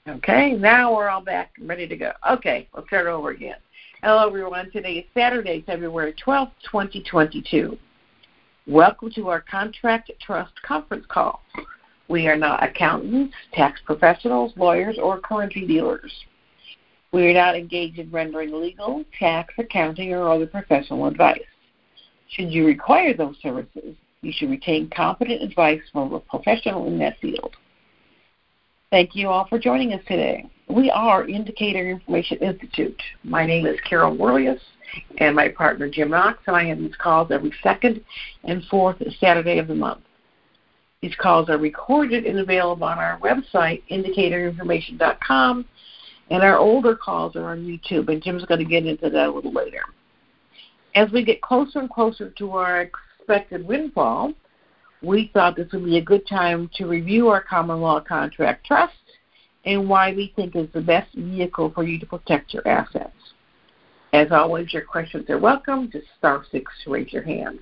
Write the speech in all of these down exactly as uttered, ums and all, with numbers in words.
Okay, now we're all back and ready to go. Okay, let's start over again. Hello, everyone. Today is Saturday, February twelfth, twenty twenty-two. Welcome to our Contract Trust Conference Call. We are not accountants, tax professionals, lawyers, or currency dealers. We are not engaged in rendering legal, tax, accounting, or other professional advice. Should you require those services, you should retain competent advice from a professional in that field. Thank you all for joining us today. We are Indicator Information Institute. My name is Carol Werlius, and my partner Jim Knox, and I have these calls every second and fourth Saturday of the month. These calls are recorded and available on our website, indicator information dot com, and our older calls are on YouTube, and Jim's going to get into that a little later. As we get closer and closer to our expected windfall, we thought this would be a good time to review our common law contract trust and why we think is the best vehicle for you to protect your assets. As always, your questions are welcome. Just star six to raise your hand.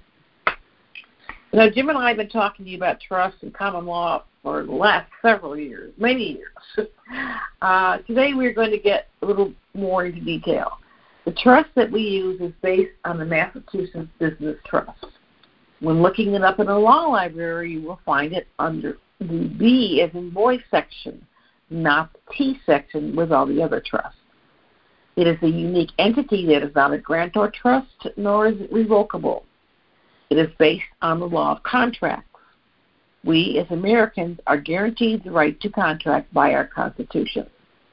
Now, Jim and I have been talking to you about trust and common law for the last several years, many years. Uh, today we're going to get a little more into detail. The trust that we use is based on the Massachusetts Business Trust. When looking it up in a law library, you will find it under the B as in boy section, not the T section with all the other trusts. It is a unique entity that is not a grantor trust, nor is it revocable. It is based on the law of contracts. We, as Americans, are guaranteed the right to contract by our Constitution.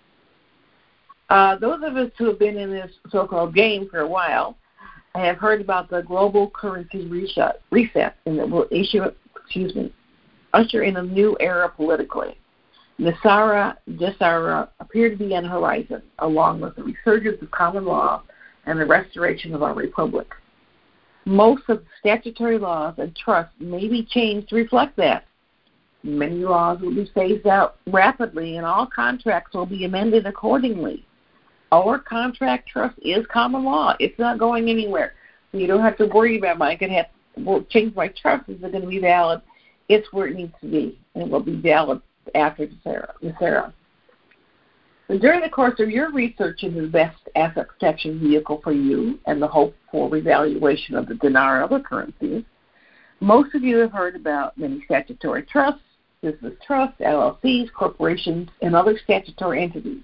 Uh, those of us who have been in this so-called game for a while I have heard about the global currency reset, reset and that will issue, excuse me, usher in a new era politically. Nasara Jisara appear to be on the horizon, along with the resurgence of common law and the restoration of our republic. Most of the statutory laws and trusts may be changed to reflect that. Many laws will be phased out rapidly, and all contracts will be amended accordingly. Our contract trust is common law. It's not going anywhere. So you don't have to worry about, am I going to have to change my trust? Is it going to be valid? It's where it needs to be, and it will be valid after Nasara. So during the course of your research into the best asset protection vehicle for you and the hope for revaluation of the dinar and other currencies, most of you have heard about many statutory trusts, business trusts, L L Cs, corporations, and other statutory entities.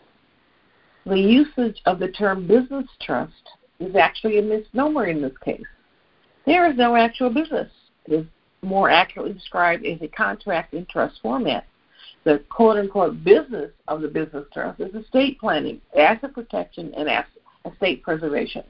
The usage of the term business trust is actually a misnomer in this case. There is no actual business. It is more accurately described as a contract in trust format. The quote-unquote business of the business trust is estate planning, asset protection, and estate preservation.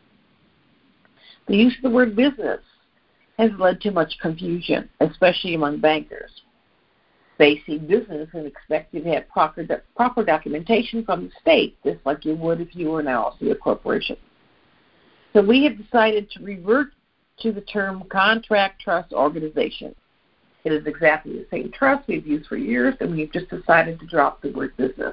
The use of the word business has led to much confusion, especially among bankers. They see business and expect you to have proper, proper documentation from the state, just like you would if you were an L L C or corporation. So we have decided to revert to the term contract trust organization. It is exactly the same trust we've used for years, and we've just decided to drop the word business.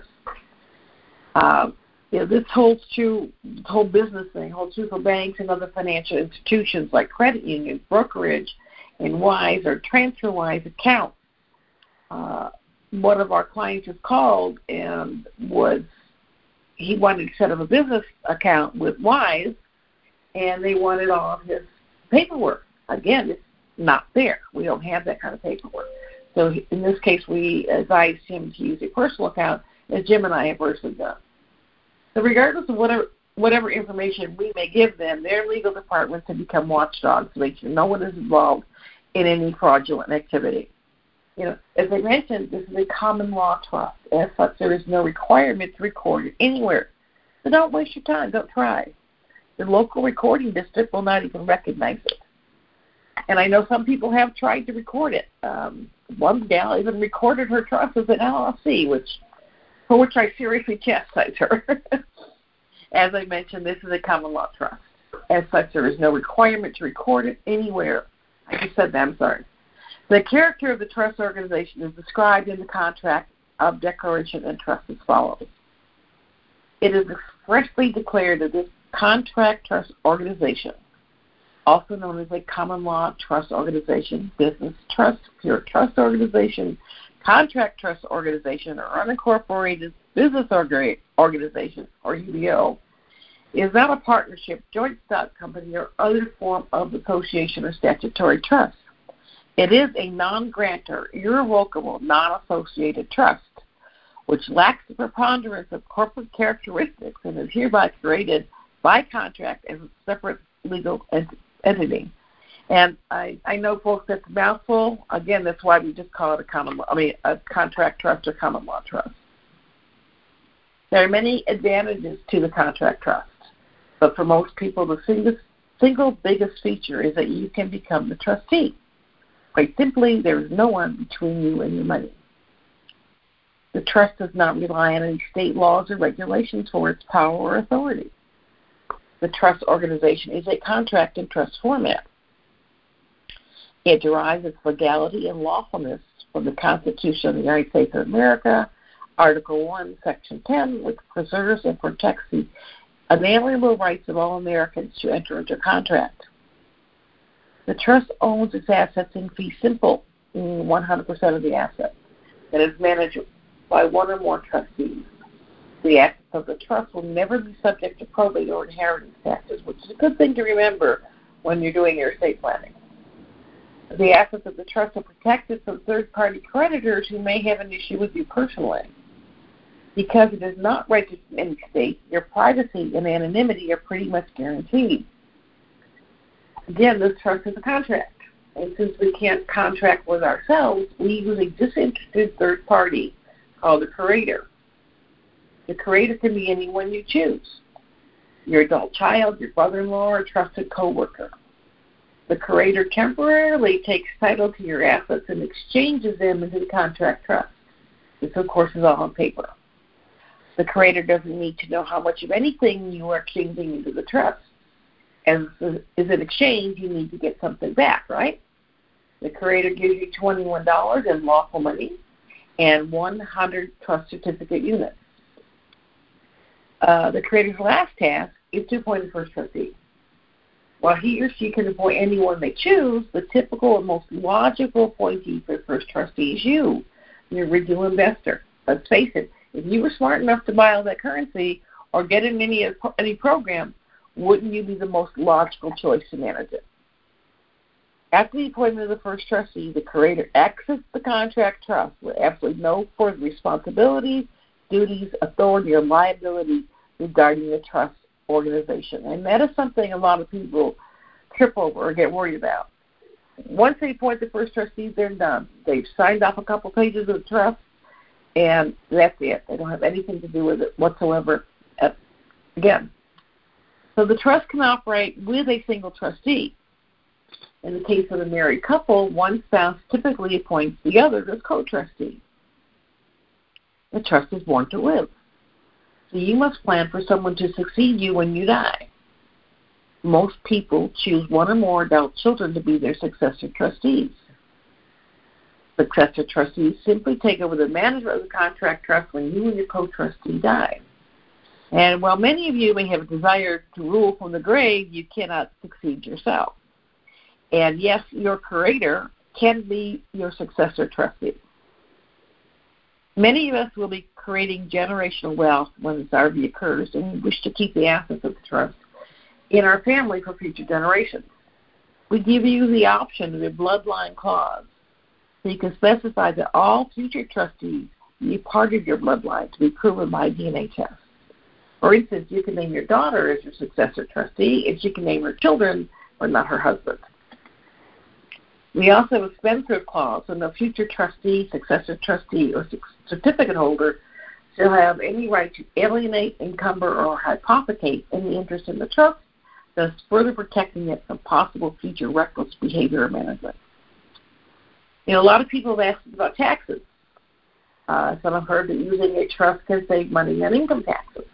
Uh, you know, this holds true, the whole business thing holds true for banks and other financial institutions like credit unions, brokerage, and WISE or TransferWise accounts. Uh, one of our clients was called and was he wanted to set up a business account with WISE, and they wanted all of his paperwork. Again, it's not there. We don't have that kind of paperwork. So in this case, we advised him to use a personal account, as Jim and I have personally done. So regardless of whatever whatever information we may give them, their legal departments have become watchdogs to make sure no one is involved in any fraudulent activity. You know, as I mentioned, this is a common law trust. As such, there is no requirement to record it anywhere. So don't waste your time. Don't try. The local recording district will not even recognize it. And I know some people have tried to record it. Um, one gal even recorded her trust as an L L C, which for which I seriously chastise her. As I mentioned, this is a common law trust. As such, there is no requirement to record it anywhere. I just said that. I'm sorry. The character of the trust organization is described in the contract of declaration and trust as follows. It is expressly declared that this contract trust organization, also known as a common law trust organization, business trust, pure trust organization, Contract trust organization or unincorporated business organization, or U B O, is not a partnership, joint stock company, or other form of association or statutory trust. It is a non-grantor, irrevocable, non-associated trust, which lacks the preponderance of corporate characteristics and is hereby created by contract as a separate legal ent- entity. And I, I know, folks, that's a mouthful. Again, that's why we just call it a common law, I mean, a contract trust or common law trust. There are many advantages to the contract trust, but for most people, the single, single biggest feature is that you can become the trustee. Quite simply, there is no one between you and your money. The trust does not rely on any state laws or regulations for its power or authority. The trust organization is a contract and trust format. It derives its legality and lawfulness from the Constitution of the United States of America, Article one, Section ten, which preserves and protects the unalienable rights of all Americans to enter into contract. The trust owns its assets in fee simple, meaning one hundred percent of the assets, and is managed by one or more trustees. The assets of the trust will never be subject to probate or inheritance taxes, which is a good thing to remember when you're doing your estate planning. The assets of the trust are protected from third-party creditors who may have an issue with you personally. Because it is not registered in any state, your privacy and anonymity are pretty much guaranteed. Again, this trust is a contract. And since we can't contract with ourselves, we use a disinterested third party called the curator. The curator can be anyone you choose, your adult child, your brother-in-law, or trusted coworker. The curator temporarily takes title to your assets and exchanges them into the contract trust. This, of course, is all on paper. The curator doesn't need to know how much of anything you are exchanging into the trust. As is an exchange, you need to get something back, right? The curator gives you twenty-one dollars in lawful money and one hundred trust certificate units. Uh, the curator's last task is to appoint a first trustee. While he or she can appoint anyone they choose, the typical and most logical appointee for the first trustee is you, the original investor. Let's face it, if you were smart enough to buy all that currency or get in any any program, wouldn't you be the most logical choice to manage it? After the appointment of the first trustee, the curator exits the contract trust with absolutely no further responsibilities, duties, authority, or liability regarding the trust organization. And that is something a lot of people trip over or get worried about. Once they appoint the first trustees, they're done. They've signed off a couple pages of the trust, and that's it. They don't have anything to do with it whatsoever again. So the trust can operate with a single trustee. In the case of a married couple, one spouse typically appoints the other as co-trustee. The trust is born to live. So you must plan for someone to succeed you when you die. Most people choose one or more adult children to be their successor trustees. Successor trustees simply take over the management of the contract trust when you and your co-trustee die. And while many of you may have a desire to rule from the grave, you cannot succeed yourself. And yes, your curator can be your successor trustee. Many of us will be creating generational wealth when this R V occurs, and we wish to keep the assets of the trust in our family for future generations. We give you the option of a bloodline clause, so you can specify that all future trustees be part of your bloodline to be proven by a D N A test. For instance, you can name your daughter as your successor trustee, and she can name her children, but not her husband. We also have a spendthrift clause, so no future trustee, successor trustee, or certificate holder shall have any right to alienate, encumber, or hypothecate any interest in the trust, thus further protecting it from possible future reckless behavior or management. You know, a lot of people have asked about taxes. Uh, some have heard that using a trust can save money on income taxes.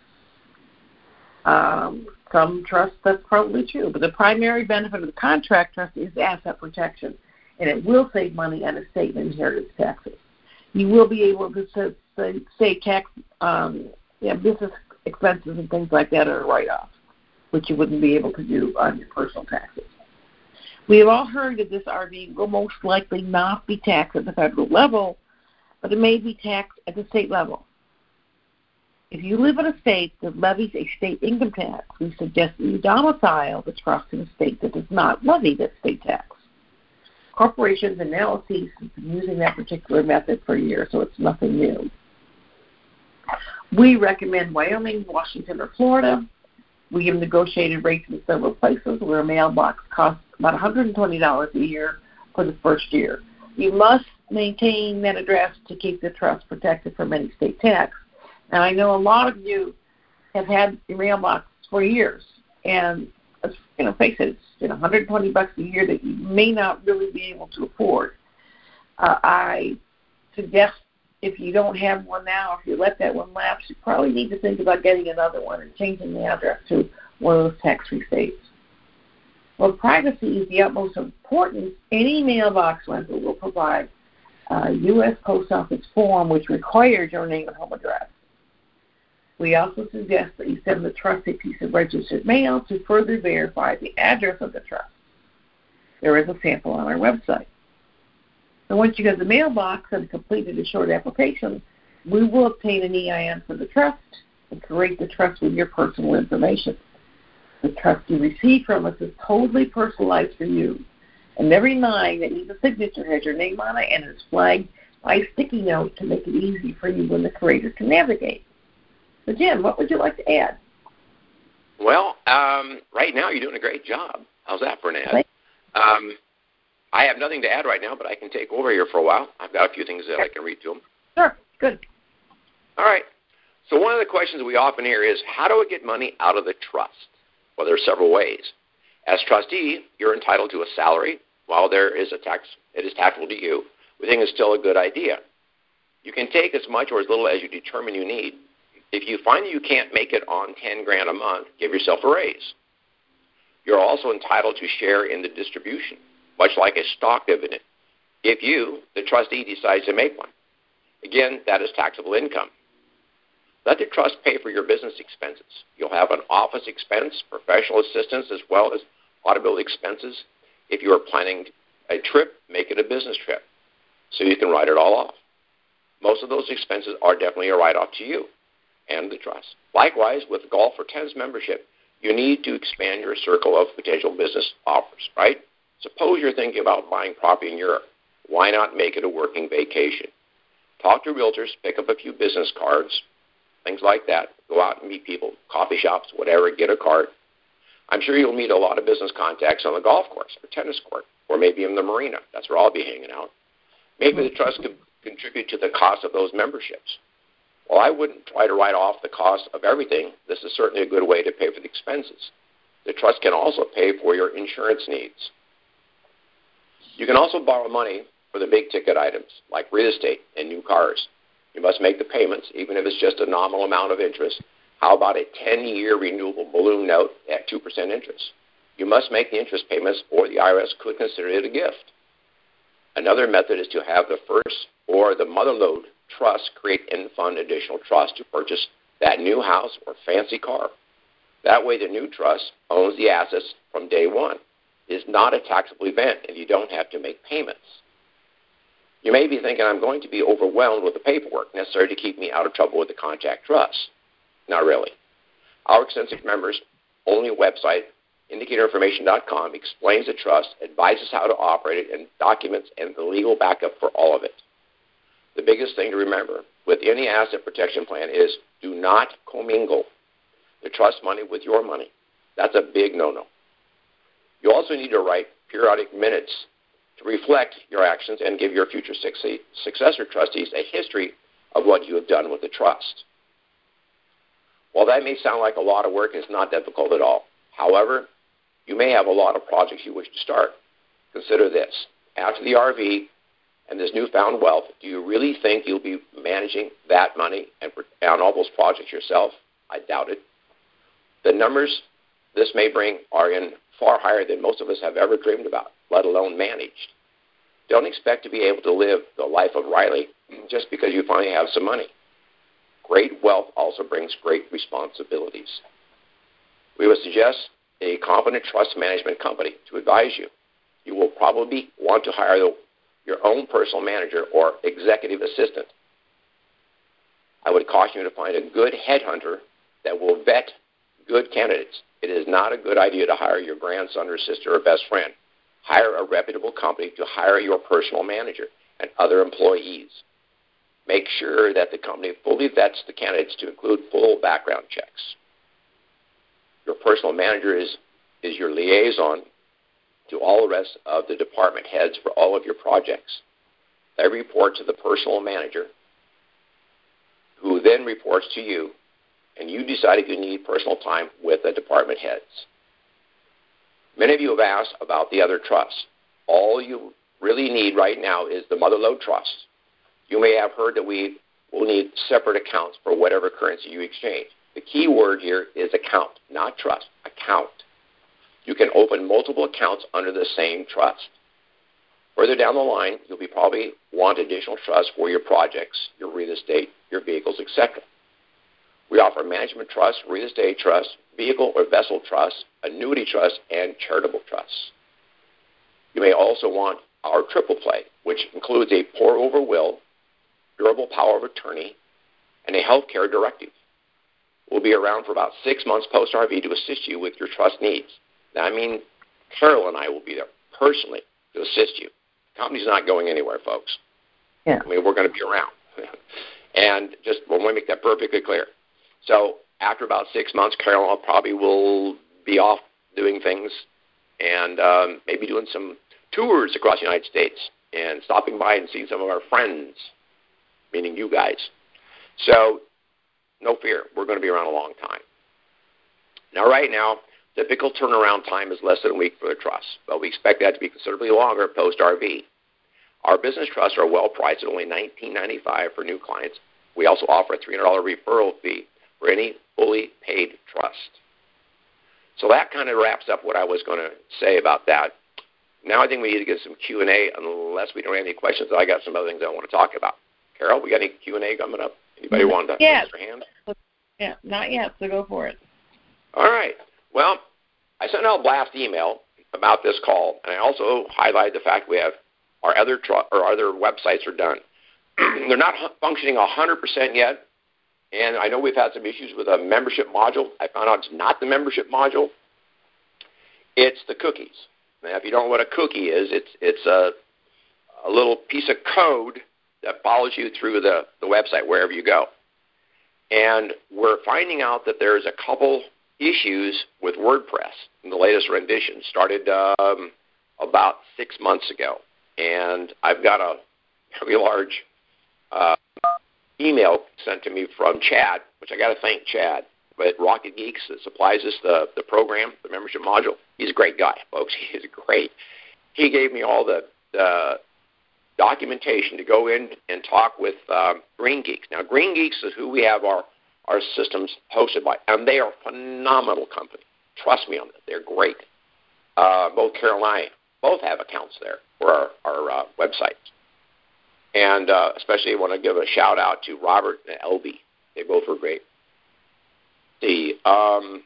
Um, some trusts, that's probably true, but the primary benefit of the contract trust is asset protection, and it will save money on estate and inheritance taxes. You will be able to save, save tax, um, yeah, business expenses and things like that are a write-off, which you wouldn't be able to do on your personal taxes. We have all heard that this R V will most likely not be taxed at the federal level, but it may be taxed at the state level. If you live in a state that levies a state income tax, we suggest that you domicile the trust in a state that does not levy that state tax. Corporations and L L Cs have been using that particular method for years, so it's nothing new. We recommend Wyoming, Washington, or Florida. We give negotiated rates in several places where a mailbox costs about one hundred twenty dollars a year for the first year. You must maintain that address to keep the trust protected from any state tax. Now, I know a lot of you have had your mailbox for years, and you know, face it, it's you know, one hundred twenty bucks a year that you may not really be able to afford. Uh, I suggest if you don't have one now, if you let that one lapse, you probably need to think about getting another one and changing the address to one of those tax-free states. Well, privacy is the utmost importance. Any mailbox rental will provide a U S Post Office form which requires your name and home address. We also suggest that you send the trust a piece of registered mail to further verify the address of the trust. There is a sample on our website. So once you get the mailbox and completed a short application, we will obtain an E I N for the trust and create the trust with your personal information. The trust you receive from us is totally personalized for you, and every line that needs a signature has your name on it and is flagged by a sticky note to make it easy for you and the creator to navigate. So, Jim, what would you like to add? Well, um, right now you're doing a great job. How's that for an ad? Um, I have nothing to add right now, but I can take over here for a while. I've got a few things that I can read to them. Sure, good. All right. So one of the questions we often hear is, how do I get money out of the trust? Well, there are several ways. As trustee, you're entitled to a salary. While there is a tax, it is taxable to you. We think it's still a good idea. You can take as much or as little as you determine you need. If you find that you can't make it on ten grand a month, give yourself a raise. You're also entitled to share in the distribution, much like a stock dividend, if you, the trustee, decides to make one. Again, that is taxable income. Let the trust pay for your business expenses. You'll have an office expense, professional assistance, as well as automobile expenses. If you are planning a trip, make it a business trip so you can write it all off. Most of those expenses are definitely a write-off to you and the trust. Likewise, with Golf for Tens membership, you need to expand your circle of potential business offers, right? Suppose you're thinking about buying property in Europe. Why not make it a working vacation? Talk to realtors, pick up a few business cards, things like that. Go out and meet people, coffee shops, whatever, get a card. I'm sure you'll meet a lot of business contacts on the golf course or tennis court or maybe in the marina. That's where I'll be hanging out. Maybe the trust could contribute to the cost of those memberships. Well, I wouldn't try to write off the cost of everything. This is certainly a good way to pay for the expenses. The trust can also pay for your insurance needs. You can also borrow money for the big-ticket items, like real estate and new cars. You must make the payments, even if it's just a nominal amount of interest. How about a ten-year renewable balloon note at two percent interest? You must make the interest payments, or the I R S could consider it a gift. Another method is to have the first or the mother lode trust create and fund additional trust to purchase that new house or fancy car. That way the new trust owns the assets from day one. It is not a taxable event and you don't have to make payments. You may be thinking, I'm going to be overwhelmed with the paperwork necessary to keep me out of trouble with the contract trust. Not really. Our extensive members only website, indicator information dot com, explains the trust, advises how to operate it, and documents and the legal backup for all of it. The biggest thing to remember with any asset protection plan is do not commingle the trust money with your money. That's a big no-no. You also need to write periodic minutes to reflect your actions and give your future successor trustees a history of what you have done with the trust. While that may sound like a lot of work, it's not difficult at all. However, you may have a lot of projects you wish to start. Consider this. After the R V and this newfound wealth, do you really think you'll be managing that money and on all those projects yourself? I doubt it. The numbers this may bring are in far higher than most of us have ever dreamed about, let alone managed. Don't expect to be able to live the life of Riley just because you finally have some money. Great wealth also brings great responsibilities. We would suggest a competent trust management company to advise you. You will probably want to hire the, your own personal manager or executive assistant. I would caution you to find a good headhunter that will vet good candidates. It is not a good idea to hire your grandson or sister or best friend. Hire a reputable company to hire your personal manager and other employees. Make sure that the company fully vets the candidates to include full background checks. Your personal manager is, is your liaison to all the rest of the department heads for all of your projects. They report to the personal manager, who then reports to you, and you decide if you need personal time with the department heads. Many of you have asked about the other trusts. All you really need right now is the Motherlode Trust. You may have heard that we will need separate accounts for whatever currency you exchange. The key word here is account, not trust, account. You can open multiple accounts under the same trust. Further down the line, you'll be probably want additional trusts for your projects, your real estate, your vehicles, et cetera. We offer management trust, real estate trust, vehicle or vessel trust, annuity trust, and charitable trusts. You may also want our triple play, which includes a pour-over will, durable power of attorney, and a health care directive. We'll be around for about six months post-R V to assist you with your trust needs. Now, I mean, Carol and I will be there personally to assist you. The company's not going anywhere, folks. Yeah. I mean, we're going to be around. And just want to make that perfectly clear. So after about six months, Carol probably will be off doing things and um, maybe doing some tours across the United States and stopping by and seeing some of our friends, meaning you guys. So no fear. We're going to be around a long time. Now, right now, typical turnaround time is less than a week for the trust, but we expect that to be considerably longer post-R V. Our business trusts are well priced at only nineteen ninety-five dollars for new clients. We also offer a three hundred dollars referral fee for any fully paid trust. So that kind of wraps up what I was going to say about that. Now I think we need to get some Q and A, unless we don't have any questions. I got some other things I want to talk about. Carol, we got any Q and A coming up? Anybody want to yes. raise their hand? Yeah, not yet, so go for it. All right. Well, I sent out a blast email about this call, and I also highlighted the fact we have our other tr- or other websites are done. They're not functioning one hundred percent yet, and I know we've had some issues with a membership module. I found out it's not the membership module. It's the cookies. Now, if you don't know what a cookie is, it's it's a, a little piece of code that follows you through the, the website wherever you go. And we're finding out that there's a couple issues with WordPress in the latest rendition. Started um, about six months ago. And I've got a very large uh, email sent to me from Chad, which I got to thank Chad, but Rocket Geeks that supplies us the, the program, the membership module. He's a great guy, folks. He is great. He gave me all the, the documentation to go in and talk with um, Green Geeks. Now, Green Geeks is who we have our, our systems hosted by, and they are a phenomenal company. Trust me on that. They're great. Uh, both Carol and I both have accounts there for our, our uh, website. And uh, especially want to give a shout-out to Robert and Elby. They both were great. The um,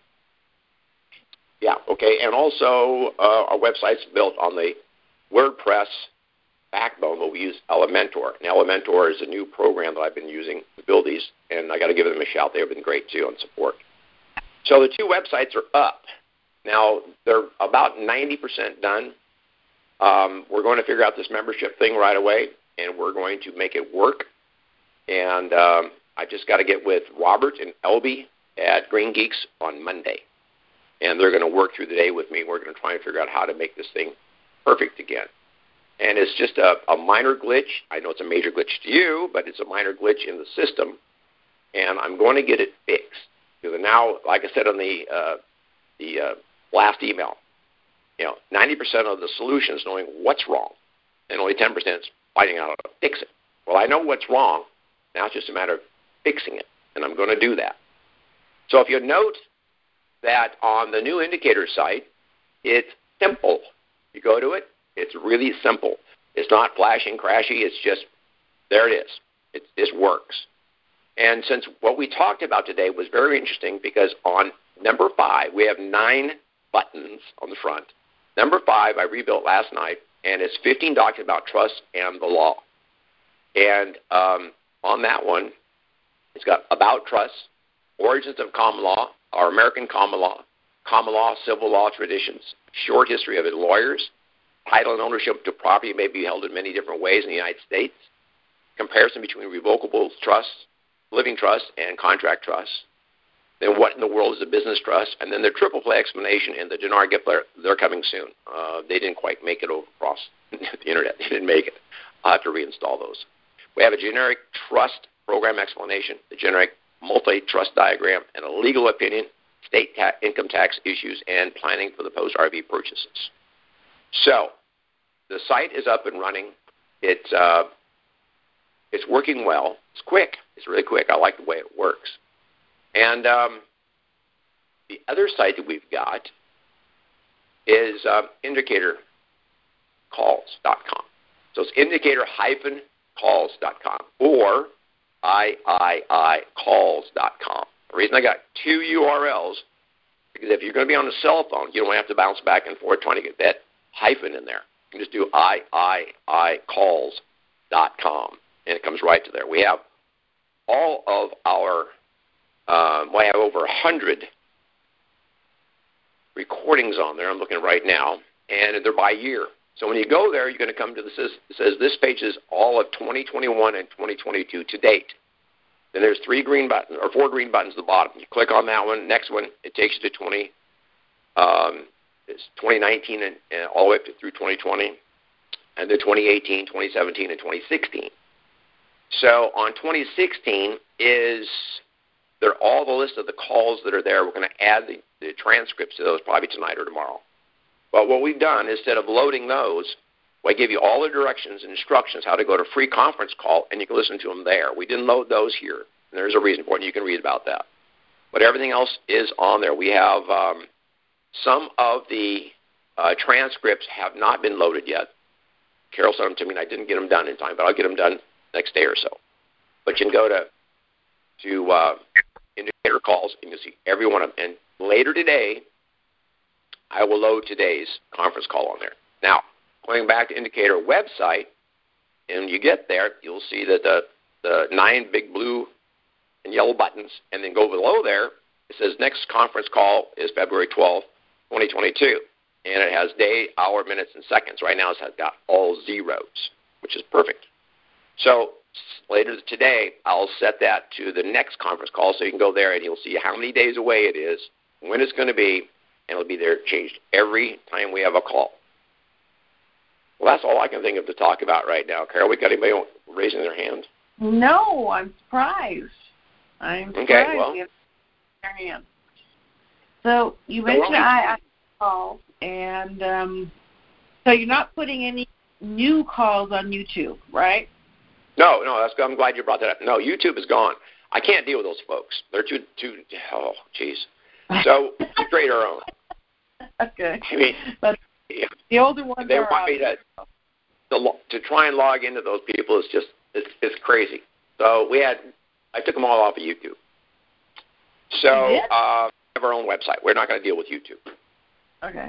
yeah, okay, and also uh, our website's built on the WordPress backbone, but we use Elementor. And Elementor is a new program that I've been using to build these, and I got to give them a shout. They've been great, too, on support. So the two websites are up. Now, they're about ninety percent done. Um, we're going to figure out this membership thing right away, and we're going to make it work. And um, I just got to get with Robert and Elby at Green Geeks on Monday. And they're going to work through the day with me. We're going to try and figure out how to make this thing perfect again. And it's just a, a minor glitch. I know it's a major glitch to you, but it's a minor glitch in the system. And I'm going to get it fixed. Because now, like I said on the, uh, the uh, last email, you know, ninety percent of the solution is knowing what's wrong, and only ten percent is finding out how to fix it. Well, I know what's wrong. Now it's just a matter of fixing it, and I'm going to do that. So if you note that on the new indicator site, it's simple. You go to it, it's really simple. It's not flashing, crashy. It's just, there it is. It just works. And since what we talked about today was very interesting, because on number five, we have nine buttons on the front. Number five, I rebuilt last night, and it's fifteen documents about trust and the law. And um, on that one, it's got about trust, origins of common law, our American common law, common law, civil law traditions, short history of it, lawyers, title and ownership to property may be held in many different ways in the United States, comparison between revocable trusts, living trust, and contract trusts. Then what in the world is a business trust? And then the triple play explanation and the Denard gift letter, they're coming soon. Uh, they didn't quite make it over across the internet. They didn't make it. I'll have to reinstall those. We have a generic trust program explanation, the generic multi-trust diagram, and a legal opinion, state ta- income tax issues, and planning for the post-R V purchases. So the site is up and running. It's, uh, it's working well. It's quick. It's really quick. I like the way it works. And um, the other site that we've got is uh, indicator calls dot com. So it's indicator calls dot com or I I I calls dot com. The reason I got two U R Ls because if you're going to be on a cell phone, you don't have to bounce back and forth trying to get that hyphen in there. You can just do I I I calls dot com, and it comes right to there. We have all of our Um, we have over one hundred recordings on there. I'm looking right now, and they're by year. So when you go there, you're going to come to the it says this page is all of twenty twenty-one and twenty twenty-two to date. Then there's three green buttons or four green buttons at the bottom. You click on that one. Next one, it takes you to twenty. Um, it's twenty nineteen and, and all the way up to through twenty twenty, and then twenty eighteen, twenty seventeen, and twenty sixteen. So on twenty sixteen is they're all the list of the calls that are there. We're going to add the, the transcripts to those probably tonight or tomorrow. But what we've done, instead of loading those, we give you all the directions and instructions how to go to free conference call, and you can listen to them there. We didn't load those here, and there's a reason for it, and you can read about that. But everything else is on there. We have um, some of the uh, transcripts have not been loaded yet. Carol sent them to me, and I didn't get them done in time, but I'll get them done next day or so. But you can go to to uh, indicator calls, and you'll see every one of them. And later today, I will load today's conference call on there. Now, going back to indicator website, and you get there, you'll see that the, the nine big blue and yellow buttons, and then go below there, it says next conference call is February twelfth, twenty twenty-two. And it has day, hour, minutes, and seconds. Right now it's got all zeros, which is perfect. So later today, I'll set that to the next conference call so you can go there and you'll see how many days away it is, when it's going to be, and it'll be there changed every time we have a call. Well, that's all I can think of to talk about right now. Carol, we got anybody raising their hand? No, I'm surprised. I'm surprised. Okay, well. Their hand. So you So mentioned I, I calls, and um, so you're not putting any new calls on YouTube, right? No, no, that's, I'm glad you brought that up. No, YouTube is gone. I can't deal with those folks. They're too, too, oh, jeez. So we create our own. Okay. I mean, but yeah, the older ones they are want me to, to to try and log into those people is just it's, it's crazy. So we had I took them all off of YouTube. So uh, we have our own website. We're not going to deal with YouTube. Okay.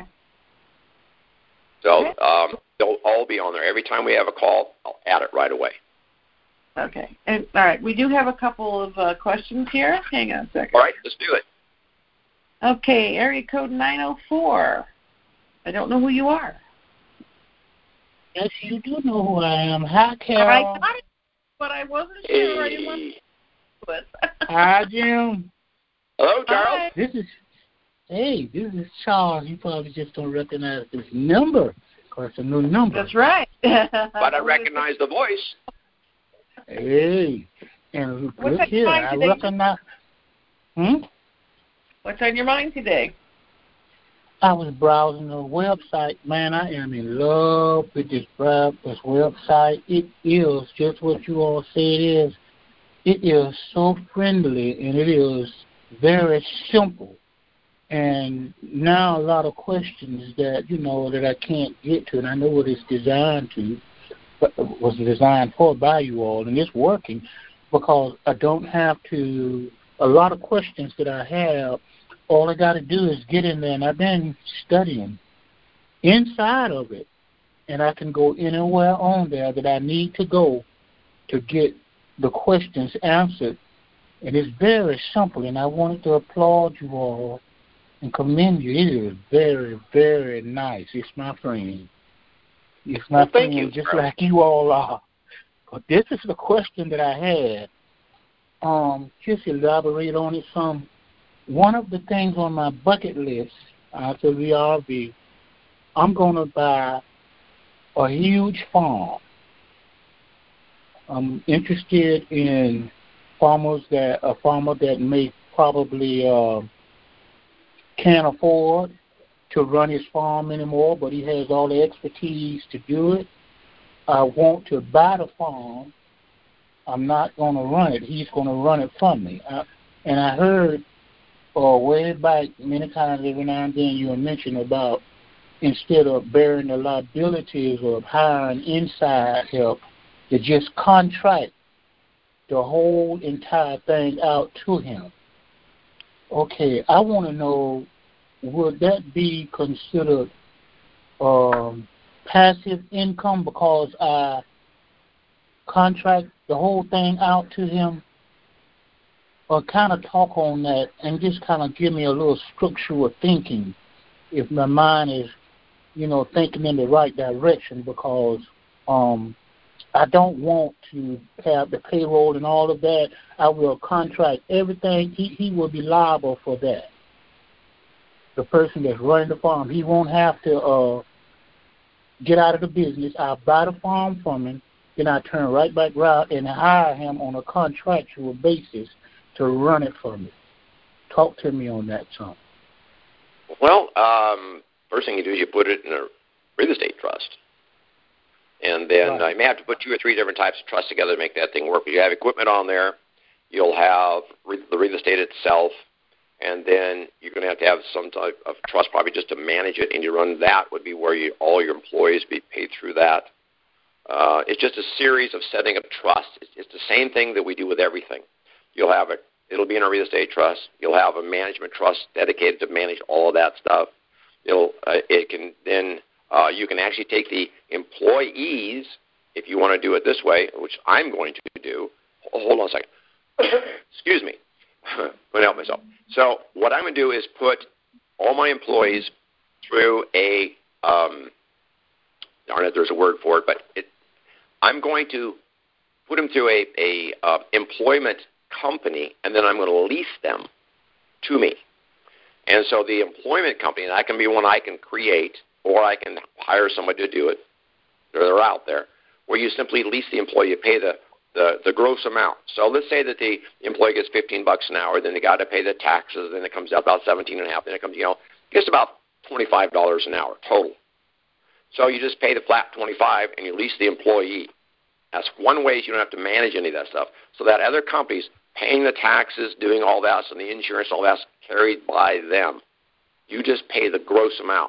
So okay. Um, they'll all be on there. Every time we have a call, I'll add it right away. Okay. And all right, we do have a couple of uh, questions here. Hang on a second. All right, let's do it. Okay, area code nine oh four. I don't know who you are. Yes, you do know who I am. Hi, Carol. I got it, but I wasn't sure. Hey. I didn't want to do it. Hi, Jim. Hello, Charles. Hi. This is, hey, this is Charles. You probably just don't recognize this number because it's a new number. That's right. But I recognize the voice. Hey, and What's look here, I today? recognize. Hmm? What's on your mind today? I was browsing the website. Man, I am in love with this, this website. It is just what you all say it is. It is so friendly, and it is very simple. And now a lot of questions that, you know, that I can't get to, and I know what it's designed to, but was designed for by you all, and it's working because I don't have to, a lot of questions that I have, all I got to do is get in there, and I've been studying inside of it. and I can go anywhere on there that I need to go to get the questions answered. And it's very simple, and I wanted to applaud you all and commend you. It is very, very nice. It's my friend. It's my well, friend, you, just bro. like you all are. But this is the question that I had. Um, just elaborate on it some. One of the things on my bucket list after the R V, I'm going to buy a huge farm. I'm interested in farmers that a farmer that may probably uh, can't afford to run his farm anymore, but he has all the expertise to do it. I want to buy the farm. I'm not going to run it. He's going to run it for me. I, and I heard uh, way back many times, every now and then, you mentioned about instead of bearing the liabilities of hiring inside help, to just contract the whole entire thing out to him. Okay, I want to know, would that be considered um, passive income because I contract the whole thing out to him? Or kind of talk on that and just kind of give me a little structural thinking if my mind is, you know, thinking in the right direction, because um, I don't want to have the payroll and all of that. I will contract everything. He, he will be liable for that. The person that's running the farm, he won't have to uh, get out of the business. I'll buy the farm from him, then I turn right back around and hire him on a contractual basis to run it for me. Talk to me on that, Tom. Well, um, first thing you do is you put it in a real estate trust. And then right. uh, you may have to put two or three different types of trusts together to make that thing work. But you have equipment on there. You'll have re- the real estate itself. And then you're going to have to have some type of trust probably just to manage it. And you run that would be where you, all your employees be paid through that. Uh, it's just a series of setting up trust. It's, it's the same thing that we do with everything. You'll have a, it'll be in a real estate trust. You'll have a management trust dedicated to manage all of that stuff. It'll, uh, it can then, uh, you can actually take the employees, if you want to do it this way, which I'm going to do. Hold on a second. Excuse me. I'm going to help myself. So what I'm going to do is put all my employees through a, um, darn it, there's a word for it, but it, I'm going to put them through a, a uh, employment company, and then I'm going to lease them to me. And so the employment company, and that can be one I can create, or I can hire somebody to do it. They're out there, where you simply lease the employee, you pay the, the, the gross amount. So let's say that the employee gets fifteen bucks an hour, then they got to pay the taxes, then it comes out about seventeen and a half, then it comes, you know, gets about twenty-five dollars an hour total. So you just pay the flat twenty-five and you lease the employee. That's one way you don't have to manage any of that stuff. So that other company's paying the taxes, doing all that, and the insurance, all that's carried by them. You just pay the gross amount.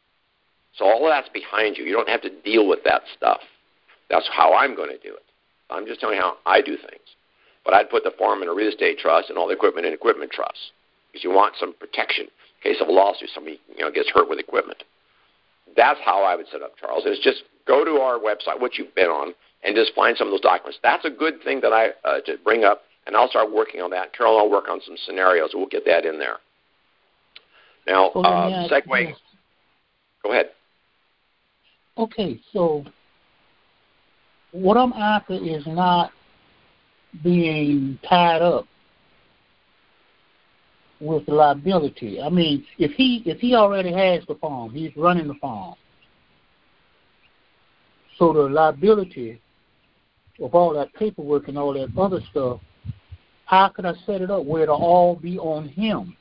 So all of that's behind you. You don't have to deal with that stuff. That's how I'm going to do it. I'm just telling you how I do things. But I'd put the farm in a real estate trust and all the equipment in equipment trusts because you want some protection in case of a lawsuit. Somebody, you know, gets hurt with equipment. That's how I would set up, Charles. Is just go to our website, which you've been on, and just find some of those documents. That's a good thing that I uh, to bring up, and I'll start working on that. Carol and I'll work on some scenarios. We'll get that in there. Now, well, uh, yeah, segue. yes. Go ahead. Okay, so what I'm after is not being tied up with liability. I mean, if he if he already has the farm, he's running the farm. So the liability of all that paperwork and all that other stuff, how can I set it up where it'll all be on him?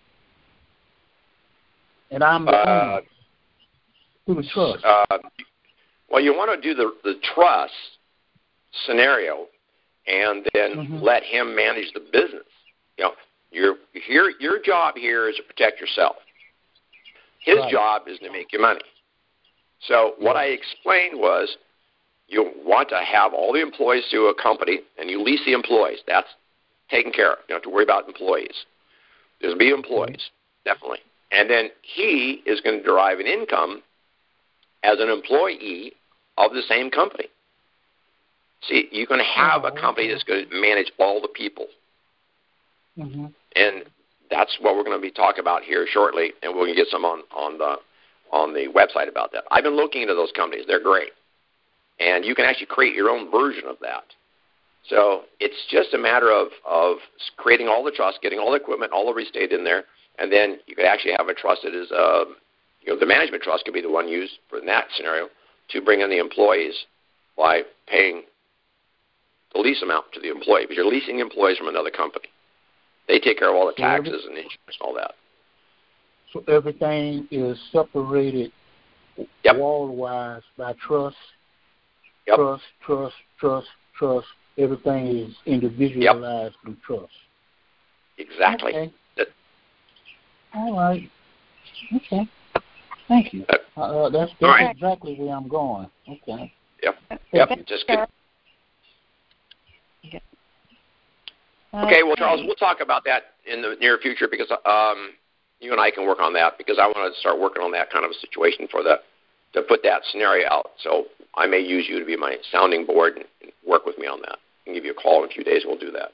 And I'm the uh, owner through the trust. Uh, well, you want to do the, the trust scenario and then mm-hmm. let him manage the business. You know, your your your job here is to protect yourself. His right. job is to make you money. So what I explained was you want to have all the employees through a company, and you lease the employees. That's taken care of. You don't have to worry about employees. There's be employees, mm-hmm. definitely. And then he is going to derive an income as an employee of the same company. See, you're going to have oh, a company that's going to manage all the people. Mm-hmm. And that's what we're going to be talking about here shortly, and we're going to get some on, on, the, on the website about that. I've been looking into those companies. They're great. And you can actually create your own version of that. So it's just a matter of, of creating all the trust, getting all the equipment, all the real estate in there, and then you could actually have a trust that is, uh, you know, the management trust could be the one used for that scenario to bring in the employees by paying the lease amount to the employee, because you're leasing employees from another company. They take care of all the taxes and insurance and all that. So everything is separated yep. wall-wise by trust, yep. trust, trust, trust, trust. Everything is individualized yep. through trust. Exactly. Okay. That, all right. Okay. Thank you. Uh, uh, that's that's right. exactly where I'm going. Okay. Yep. Yep. Just good. Okay, well, Charles, we'll talk about that in the near future because um, you and I can work on that because I want to start working on that kind of a situation for the to put that scenario out. So I may use you to be my sounding board and work with me on that. I can give you a call in a few days. We'll do that.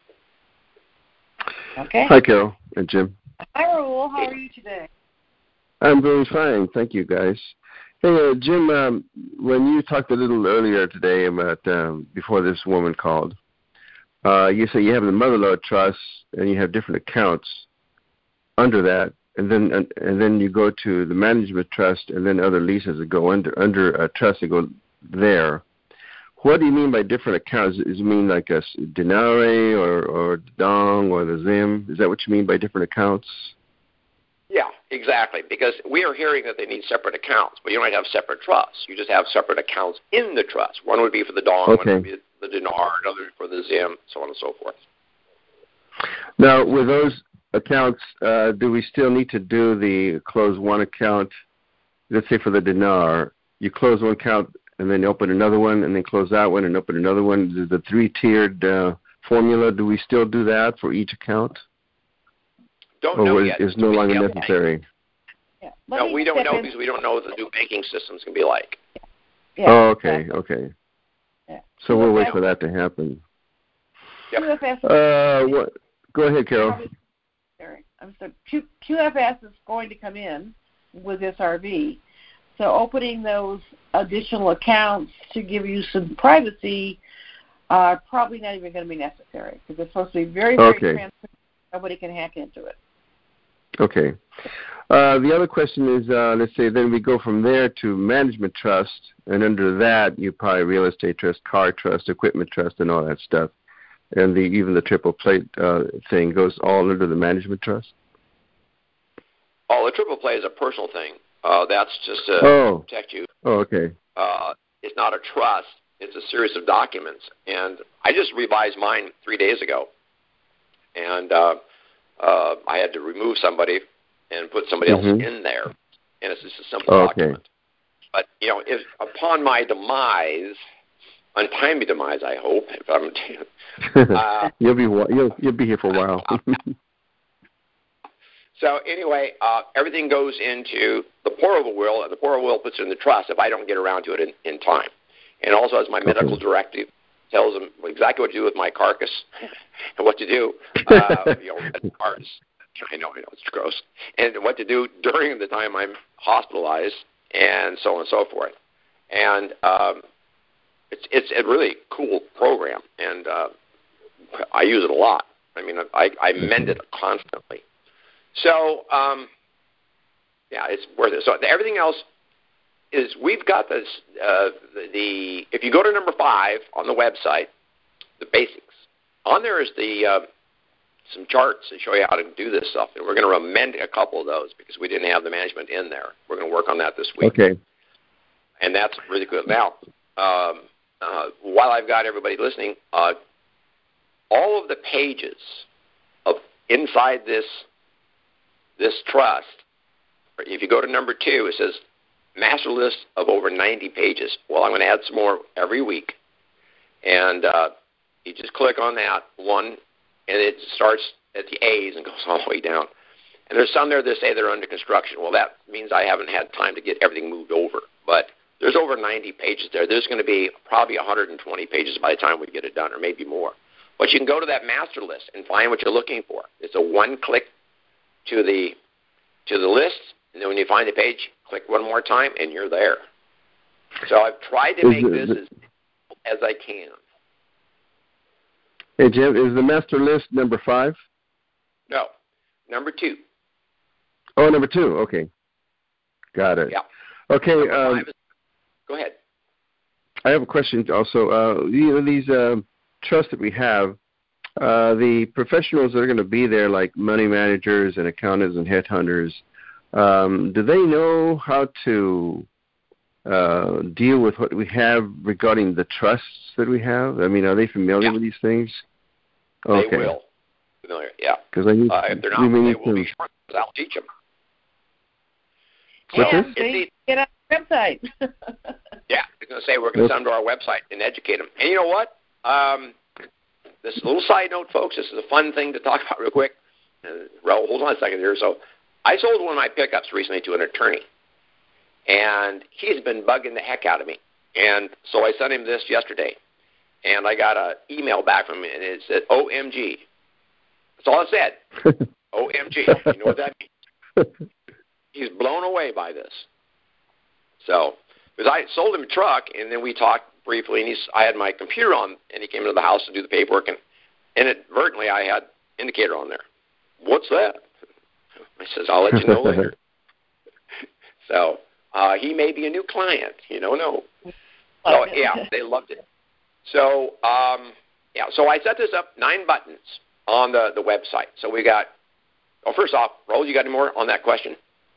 Okay. Hi, Carol and Jim. Hi, Raul. How are you today? I'm doing fine. Thank you, guys. Hey, uh, Jim, um, when you talked a little earlier today about um, before this woman called, Uh, you say you have the mother-in-law trust, and you have different accounts under that, and then and, and then you go to the management trust, and then other leases that go under under a trust that go there. What do you mean by different accounts? Does it mean like a Denare or or Dong or the Zim? Is that what you mean by different accounts? Yeah, exactly. Because we are hearing that they need separate accounts, but you don't have separate trusts. You just have separate accounts in the trust. One would be for the Dong, okay. one would be the dinar, another for the Zim, so on and so forth. Now, with those accounts, uh, do we still need to do the close one account? Let's say for the dinar, you close one account and then open another one, and then close that one and open another one. The three-tiered uh, formula, do we still do that for each account? Don't or know is, yet. is no longer necessary? Yeah. No, we don't know in. because we don't know what the new banking system's going to be like. Yeah. Oh, okay, exactly. okay. Yeah. So we'll wait for that to happen. Yep. Q F S Uh, what? Go ahead, Carol. I'm sorry. Q, QFS is going to come in with this R V. So opening those additional accounts to give you some privacy are uh, probably not even going to be necessary because it's supposed to be very, very okay. transparent. Nobody can hack into it. Okay. Uh, the other question is, uh, let's say then we go from there to management trust, and under that you probably real estate trust, car trust, equipment trust, and all that stuff. And the even the triple plate uh, thing goes all under the management trust? Oh, the triple play is a personal thing. Uh, that's just to oh. protect you. Oh, okay. Uh, it's not a trust. It's a series of documents. And I just revised mine three days ago. And uh, uh, I had to remove somebody and put somebody mm-hmm. else in there. And it's just a simple oh, document. Okay. But, you know, if upon my demise, untimely demise, I hope, if I'm uh, you'll be you'll you'll be here for a while. So anyway, uh, everything goes into the portable will, and the portable will puts it in the trust if I don't get around to it in, in time. And also, as my okay. medical directive tells them exactly what to do with my carcass and what to do, uh, you know, cars. I know, I know, it's gross. And what to do during the time I'm hospitalized, and so on and so forth. And um, it's it's a really cool program, and uh, I use it a lot. I mean, I, I mend it constantly. So, um, yeah, it's worth it. So everything else is, we've got this, uh, the, the, if you go to number five on the website, the basics, on there is the, uh, some charts that show you how to do this stuff. And we're going to amend a couple of those because we didn't have the management in there. We're going to work on that this week. Okay. And that's really good. Now, um, uh, while I've got everybody listening, uh, all of the pages of inside this This trust, if you go to number two, it says master list of over ninety pages. Well, I'm going to add some more every week. And uh, you just click on that one, and it starts at the A's and goes all the way down. And there's some there that say they're under construction. Well, that means I haven't had time to get everything moved over. But There's over ninety pages there. There's going to be probably one hundred twenty pages by the time we get it done, or maybe more. But you can go to that master list and find what you're looking for. It's a one-click to the to the list, and then when you find the page, click one more time, and you're there. So I've tried to make this as as I can. Hey, Jim, is the master list number five? No, number two. Oh, number two. Okay, got it. Yeah. Okay. Um, is, go ahead. I have a question also. Uh, you know, these uh, trusts that we have, uh, the professionals that are going to be there, like money managers and accountants and headhunters, um, do they know how to uh, deal with what we have regarding the trusts that we have? I mean, are they familiar yeah. with these things? Okay. They will. Familiar, yeah. Because I need, uh, if they're not, they will be sure. I'll teach them. So, What's this? they get on the website. Yeah, I was going to say we're going to send them to our website and educate them. And you know what? Um, this little side note, folks, this is a fun thing to talk about real quick. Uh, Raul, hold on a second here. So I sold one of my pickups recently to an attorney, and he's been bugging the heck out of me. And so I sent him this yesterday, and I got an email back from him, and it said, O M G. That's all it said. O M G. You know what that means? He's blown away by this. So, because I sold him a truck, and then we talked briefly, and he's, I had my computer on, and he came into the house to do the paperwork, and inadvertently I had indicator on there. What's that? I says, I'll let you know later. So, uh, he may be a new client. You don't know. So, yeah, they loved it. So, um, yeah, so I set this up, nine buttons on the, the website. So we got, well, first off, Raul, you got any more on that question?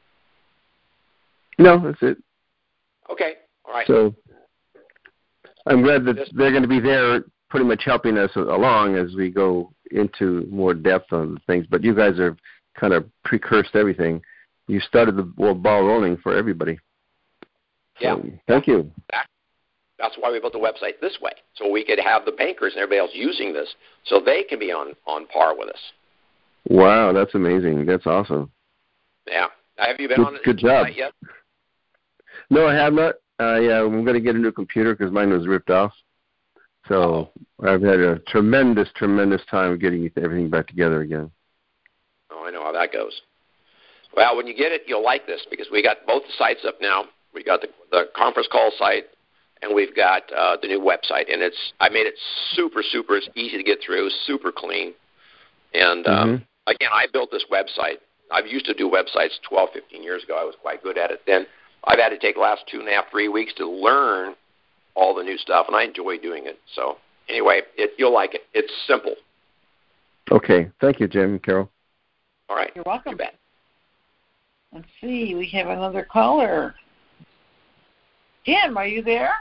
No, that's it. Okay, all right. So I'm glad that they're going to be there pretty much helping us along as we go into more depth on things. But you guys have kind of precursed everything. You started the ball rolling for everybody. Yeah. So, thank you. That's why we built the website this way, so we could have the bankers and everybody else using this so they can be on, on par with us. Wow, that's amazing. That's awesome. Yeah. Have you been good, on the good job. site yet? No, I have not. Uh, yeah, I'm going to get a new computer because mine was ripped off. So oh. I've had a tremendous, tremendous time getting everything back together again. Oh, I know how that goes. Well, when you get it, you'll like this because we got both the sites up now. We got the, the conference call site, and we've got uh, the new website. And it's I made it super, super easy to get through, super clean. And, um, mm-hmm. again, I built this website. I used to do websites twelve, fifteen years ago. I was quite good at it then. I've had to take the last two and a half, three weeks to learn all the new stuff, and I enjoy doing it. So anyway, it, you'll like it. It's simple. Okay. Thank you, Jim and Carol. All right. You're welcome. You bet. Let's see. We have another caller. Jim, are you there?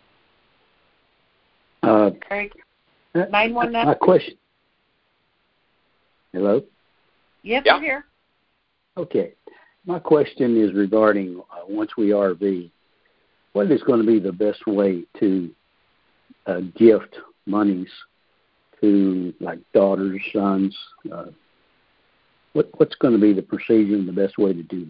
Uh, nine one nine. My question. Hello? Yes, yeah. we're here. Okay. My question is regarding uh, once we R V, what is going to be the best way to uh, gift monies to, like, daughters, sons? Uh, what, what's going to be the procedure and the best way to do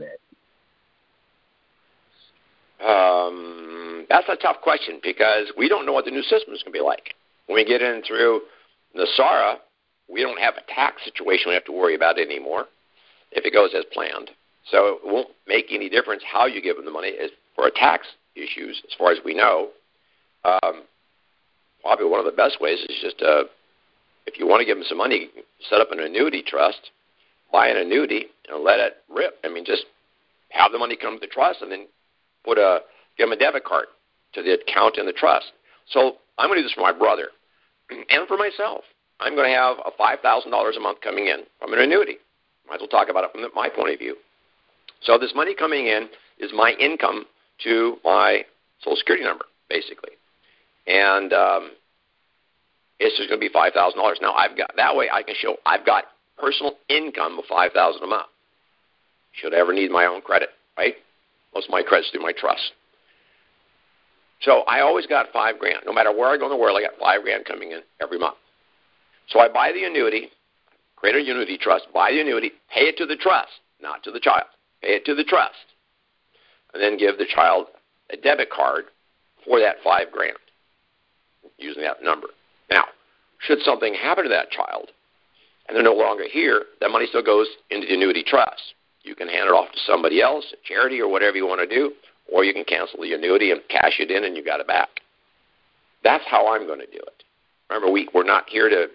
that? Um, that's a tough question because we don't know what the new system is going to be like. When we get in through NASARA, we don't have a tax situation we have to worry about anymore if it goes as planned. So it won't make any difference how you give them the money as for tax issues, as far as we know. Um, probably one of the best ways is just uh, if you want to give them some money, set up an annuity trust, buy an annuity, and let it rip. I mean, just have the money come to the trust and then put a give them a debit card to the account in the trust. So I'm going to do this for my brother and for myself. I'm going to have a five thousand dollars a month coming in from an annuity. Might as well talk about it from my point of view. So this money coming in is my income to my Social Security number, basically. And um, it's just going to be five thousand dollars. Now, I've got that way I can show I've got personal income of five thousand dollars a month. Should I ever need my own credit, right? Most of my credit's through my trust. So I always got five grand. No matter where I go in the world, I got five grand coming in every month. So I buy the annuity, create a annuity trust, buy the annuity, pay it to the trust, not to the child. Pay it to the trust, and then give the child a debit card for that five grand, using that number. Now, should something happen to that child and they're no longer here, that money still goes into the annuity trust. You can hand it off to somebody else, a charity or whatever you want to do, or you can cancel the annuity and cash it in and you got it back. That's how I'm going to do it. Remember, we, we're not here to,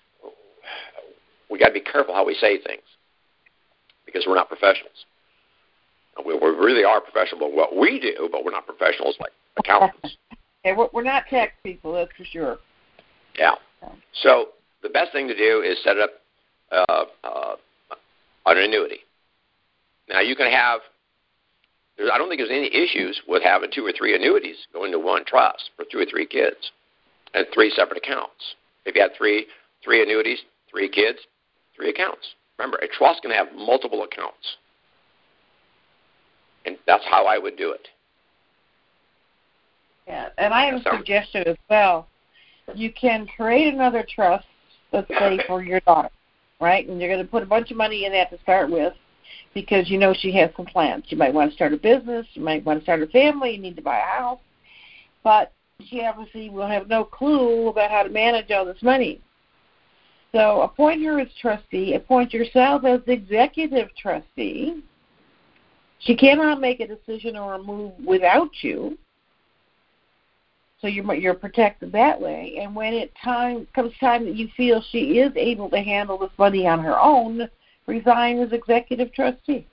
we got to be careful how we say things because we're not professionals. We, we really are professional at what we do, but we're not professionals like accountants. Yeah, we're not tech people, that's for sure. Yeah. So the best thing to do is set it up uh, uh, an annuity. Now, you can have, I don't think there's any issues with having two or three annuities go into one trust for two or three kids and three separate accounts. If you have three, three annuities, three kids, three accounts. Remember, a trust can have multiple accounts. And that's how I would do it. Yeah, and I have a suggestion as well. You can create another trust, let's say, for your daughter, right? And you're going to put a bunch of money in that to start with because you know she has some plans. You might want to start a business. You might want to start a family. You need to buy a house. But she obviously will have no clue about how to manage all this money. So appoint her as trustee. Appoint yourself as the executive trustee. She cannot make a decision or a move without you. So you're, you're protected that way. And when it time comes time that you feel she is able to handle this money on her own, resign as executive trustee.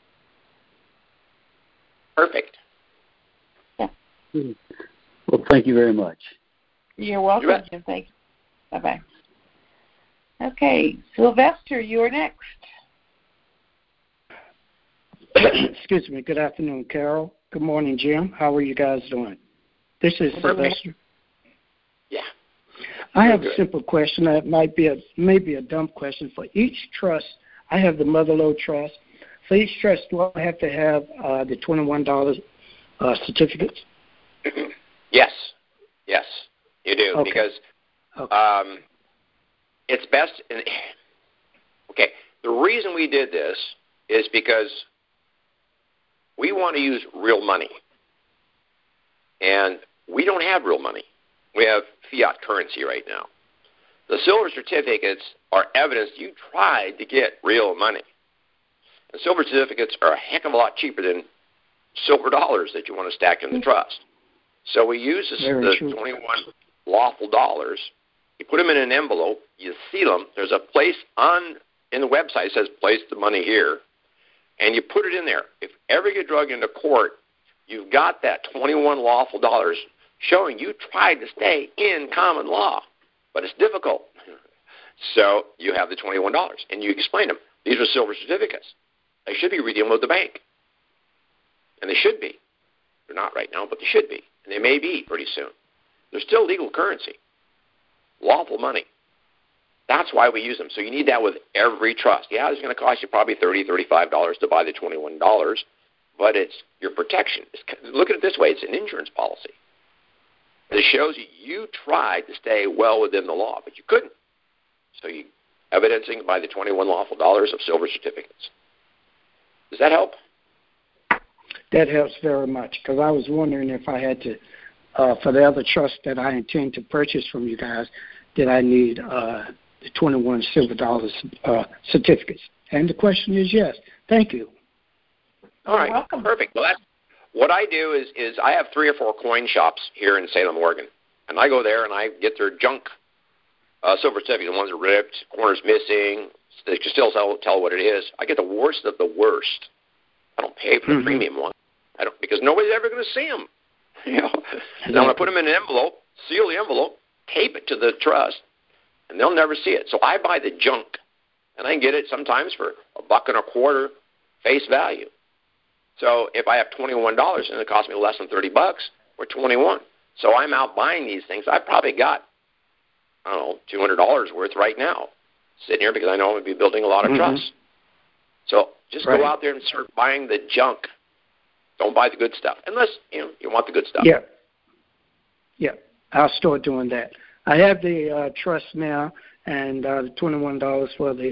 Perfect. Yeah. Well, thank you very much. You're welcome, you Jim. Thank you. Bye-bye. Okay, Sylvester, you are next. Excuse me. Good afternoon, Carol. Good morning, Jim. How are you guys doing? This is Sylvester. Yeah. I have a simple question. That might be a maybe a dumb question. For each trust, I have the Motherlode Trust. For each trust, do I have to have uh, the twenty-one dollars uh, certificates? Yes. Yes, you do. Okay. Because okay. Um, it's best. In, okay, the reason we did this is because we want to use real money. And we don't have real money. We have fiat currency right now. The silver certificates are evidence you tried to get real money. And silver certificates are a heck of a lot cheaper than silver dollars that you want to stack in the trust. So we use this, the true. twenty-one lawful dollars. You put them in an envelope. You seal them. There's a place on in the website that says place the money here. And you put it in there. If ever you get dragged into court, you've got that twenty-one lawful dollars showing you tried to stay in common law, but it's difficult. So you have the twenty-one dollars, and you explain them. These are silver certificates. They should be redeemed with the bank, and they should be. They're not right now, but they should be, and they may be pretty soon. They're still legal currency, lawful money. That's why we use them. So you need that with every trust. Yeah, it's going to cost you probably thirty dollars, thirty-five dollars to buy the twenty-one dollars, but it's your protection. It's, look at it this way. It's an insurance policy. It shows you you tried to stay well within the law, but you couldn't. So you evidencing by the twenty-one lawful dollars of silver certificates. Does that help? That helps very much because I was wondering if I had to, uh, for the other trust that I intend to purchase from you guys, did I need uh, the twenty-one silver dollars uh, certificates? And the question is yes. Thank you. All right. You're welcome. Perfect. Well, that's, what I do is, is I have three or four coin shops here in Salem, Oregon, and I go there and I get their junk uh, silver certificates. The ones that are ripped, corners missing. They can still tell, tell what it is. I get the worst of the worst. I don't pay for the mm-hmm. premium one. I don't because nobody's ever going to see them. You know. Exactly. Now I'm going to put them in an envelope, seal the envelope, tape it to the trust, and they'll never see it. So I buy the junk, and I can get it sometimes for a buck and a quarter face value. So if I have twenty-one dollars and it costs me less than thirty bucks, or twenty-one. So I'm out buying these things. I've probably got, I don't know, two hundred dollars worth right now sitting here because I know I'm going to be building a lot of mm-hmm. trusts. So just right. go out there and start buying the junk. Don't buy the good stuff unless you know you want the good stuff. Yeah. Yeah. I'll start doing that. I have the uh, trust now and uh, the twenty-one dollars for the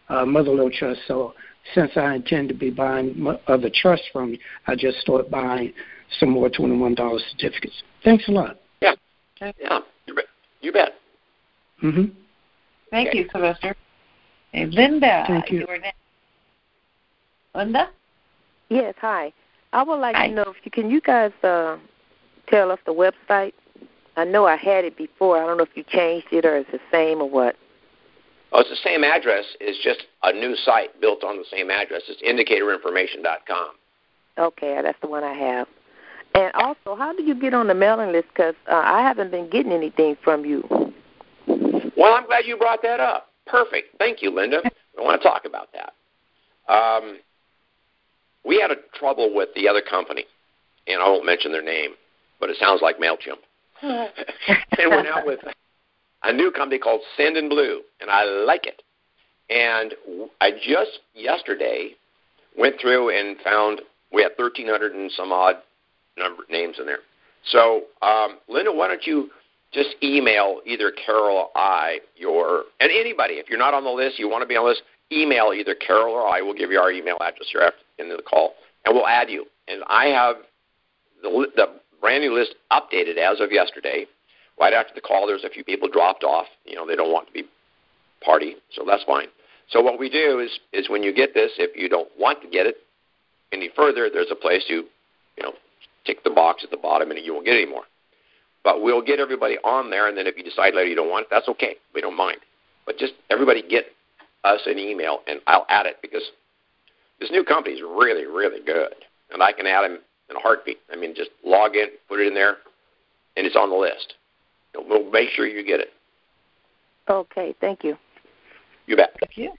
uh, Mother Lode Trust. So since I intend to be buying other trusts from you, I just start buying some more twenty-one dollar certificates. Thanks a lot. Yeah, yeah, you bet. You bet. Mm-hmm. Thank okay. you, Sylvester. Hey, Linda, Thank you. you were next. Linda? Yes, hi. I would like hi. to know if you can you guys uh, tell us the website? I know I had it before. I don't know if you changed it or it's the same or what. Oh, it's the same address. It's just a new site built on the same address. It's indicator information dot com. Okay, that's the one I have. And also, how do you get on the mailing list? Because uh, I haven't been getting anything from you. Well, I'm glad you brought that up. Perfect. Thank you, Linda. I want to talk about that. Um, we had a trouble with the other company, and I won't mention their name, but it sounds like MailChimp. They went out with a new company called Send and Blue, and I like it. And I just yesterday went through and found we had thirteen hundred and some odd number names in there. So, um, Linda, why don't you just email either Carol or I your, and anybody, if you're not on the list, you want to be on the list, email either Carol or I. We'll give you our email address here after into the call, and we'll add you. And I have the, the brand new list updated as of yesterday. Right after the call, there's a few people dropped off. You know, they don't want to be party, so that's fine. So what we do is, is when you get this, if you don't want to get it any further, there's a place to, you know, tick the box at the bottom and you won't get it anymore. But we'll get everybody on there, and then if you decide later you don't want it, that's okay. We don't mind. But just everybody get us an email, and I'll add it because this new company is really, really good. And I can add them in a heartbeat. I mean, just log in, put it in there, and it's on the list. We'll make sure you get it. Okay, thank you. You bet. Thank you.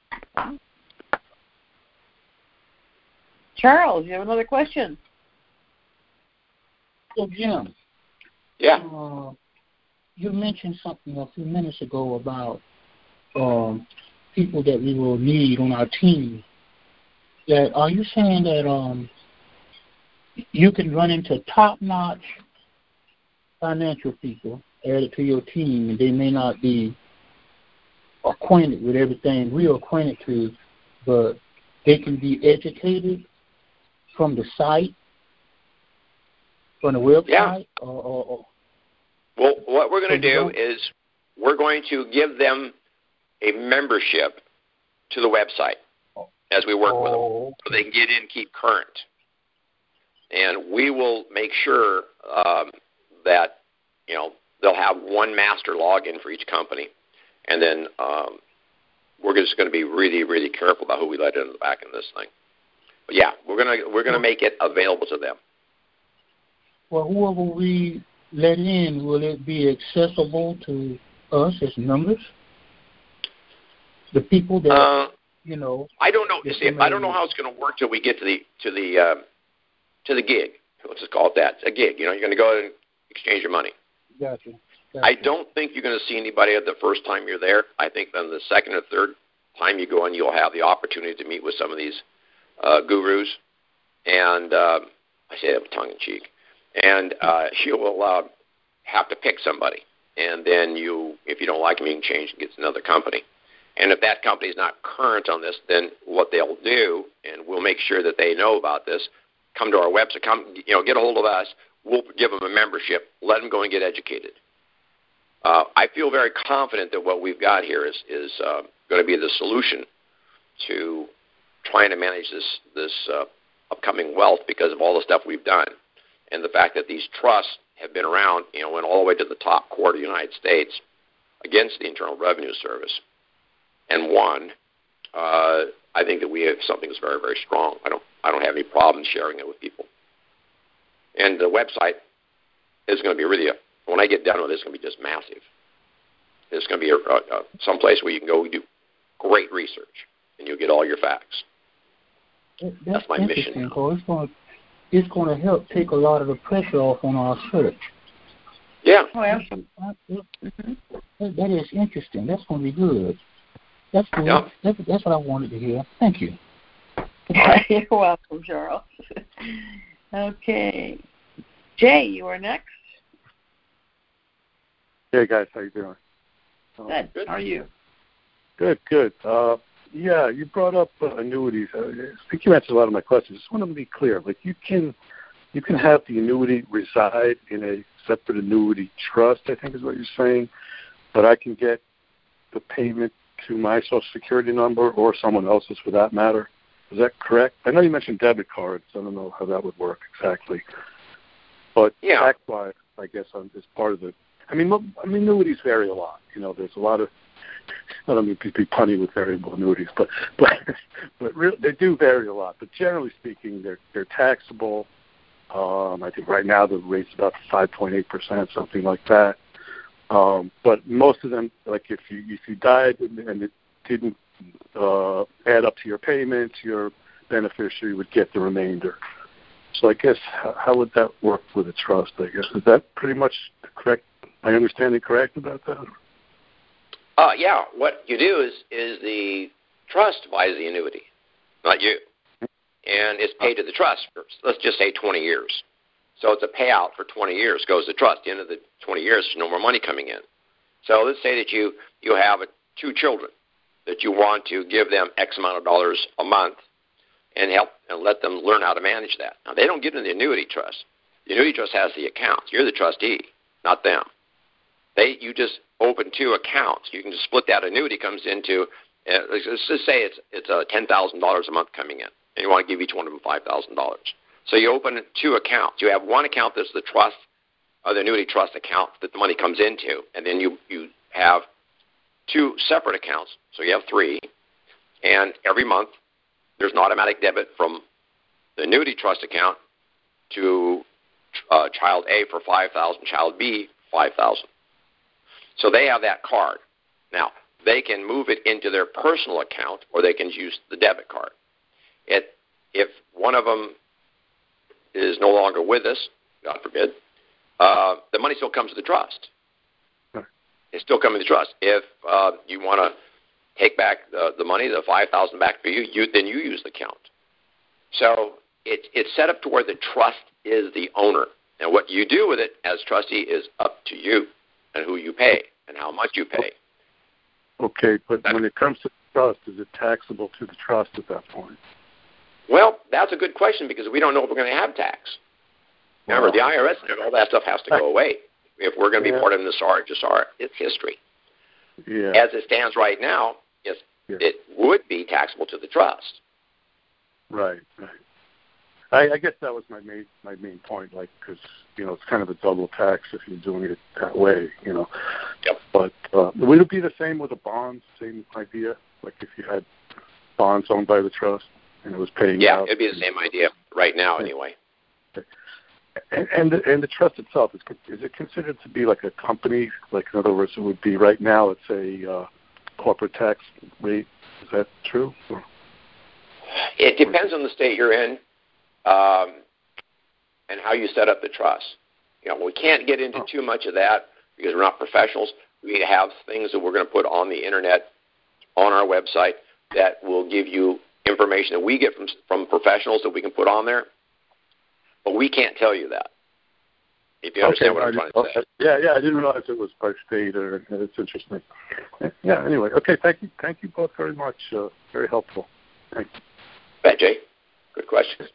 Charles, you have another question? So, Jim. Yeah. Uh, you mentioned something a few minutes ago about um, people that we will need on our team. That are you saying that um, you can run into top-notch financial people added to your team, and they may not be acquainted with everything we're acquainted to, but they can be educated from the site, from the website? Yeah. Or, or, or well, what we're going to do is we're going to give them a membership to the website as we work oh, with them, so they can get in and keep current. And we will make sure um, that, you know, they'll have one master login for each company, and then um, we're just going to be really, really careful about who we let in the back in this thing. But yeah, we're gonna we're gonna make it available to them. Well, whoever we let in, will it be accessible to us as members? The people that uh, you know. I don't know. See, I don't know how it's going to work till we get to the to the uh, to the gig. Let's just call it that. It's a gig. You know, you're going to go and exchange your money. Gotcha. gotcha. I don't think you're going to see anybody the first time you're there. I think then the second or third time you go in, you'll have the opportunity to meet with some of these uh, gurus, and uh, I say that with tongue in cheek. And uh, you will uh, have to pick somebody, and then you, if you don't like them, you can change and get to another company. And if that company is not current on this, then what they'll do, and we'll make sure that they know about this, come to our website, come, you know, get a hold of us. We'll give them a membership. Let them go and get educated. Uh, I feel very confident that what we've got here is is uh, going to be the solution to trying to manage this this uh, upcoming wealth because of all the stuff we've done, and the fact that these trusts have been around, you know, went all the way to the top court of the United States against the Internal Revenue Service, and won. Uh, I think that we have something that's very, very strong. I don't I don't have any problem sharing it with people. And the website is going to be really, a, when I get done with it, it's going to be just massive. It's going to be a, a, a, someplace where you can go do great research, and you'll get all your facts. That's, That's my mission. Cole. It's going to, it's going to help take a lot of the pressure off on our search. Yeah. Oh, absolutely. That, that is interesting. That's going to be good. That's good. Yeah. That's, that's what I wanted to hear. Thank you. You're welcome, Charles. Okay. Jay, you are next. Hey, guys. How you doing? Good. How are you? Good, good. Uh, Yeah, you brought up uh, annuities. Uh, I think you answered a lot of my questions. Just want to be clear. Like you can, you can have the annuity reside in a separate annuity trust, I think is what you're saying, but I can get the payment to my Social Security number or someone else's for that matter. Is that correct? I know you mentioned debit cards. I don't know how that would work exactly. But yeah. tax-wise, I guess, is part of the – I mean, I mean, annuities vary a lot. You know, there's a lot of – I don't mean to be punny with variable annuities, but but, but really, they do vary a lot. But generally speaking, they're, they're taxable. Um, I think right now the rate's about five point eight percent, something like that. Um, but most of them, like if you if you died and, and it didn't uh, add up to your payments, your beneficiary would get the remainder. So I guess how, how would that work with a trust? I guess is that pretty much correct? My understanding correct about that? Uh, yeah. What you do is is the trust buys the annuity, not you, and it's paid to the trust for, let's just say twenty years. So it's a payout for twenty years, goes to trust. At the end of the twenty years, there's no more money coming in. So let's say that you, you have a, two children that you want to give them X amount of dollars a month and help and let them learn how to manage that. Now, they don't get in the annuity trust. The annuity trust has the accounts. You're the trustee, not them. They You just open two accounts. You can just split that annuity comes into, uh, let's just say it's, it's uh, ten thousand dollars a month coming in, and you want to give each one of them five thousand dollars. So you open two accounts. You have one account that's the trust, or the annuity trust account that the money comes into, and then you, you have two separate accounts. So you have three, and every month there's an automatic debit from the annuity trust account to uh, child A for five thousand dollars, child B five thousand dollars. So they have that card. Now, they can move it into their personal account, or they can use the debit card. It, if one of them is no longer with us, God forbid, uh, the money still comes to the trust. It's still coming to the trust. If uh, you want to take back the, the money, the five thousand dollars back for you, you, then you use the account. So it, it's set up to where the trust is the owner. And what you do with it as trustee is up to you and who you pay and how much you pay. Okay, but That's, when it comes to the trust, is it taxable to the trust at that point? Well, that's a good question because we don't know if we're going to have tax. Remember, the I R S and all that stuff has to go away. If we're going to be yeah. part of the S A R, just our, it's history. Yeah. As it stands right now, yes, yeah. it would be taxable to the trust. Right, right. I, I guess that was my main my main point, like, because, you know, it's kind of a double tax if you're doing it that way, you know. Yep. But uh, would it be the same with a bond, same idea? Like if you had bonds owned by the trust and it was paying yeah, out? Yeah, it'd be the same idea right now anyway. And, and, the, and the trust itself, is, is it considered to be like a company? Like, in other words, it would be right now, it's a uh, corporate tax rate. Is that true? Or? It depends on the state you're in um, and how you set up the trust. You know, we can't get into oh. too much of that because we're not professionals. We have things that we're going to put on the Internet, on our website, that will give you information that we get from from professionals that we can put on there. But we can't tell you that, if you understand okay, what I'm trying to say. Yeah, yeah, I didn't realize it was by state. Or, it's interesting. Yeah, anyway, okay, thank you thank you both very much. Uh, very helpful. Thank you. Bet, Jay. Good question.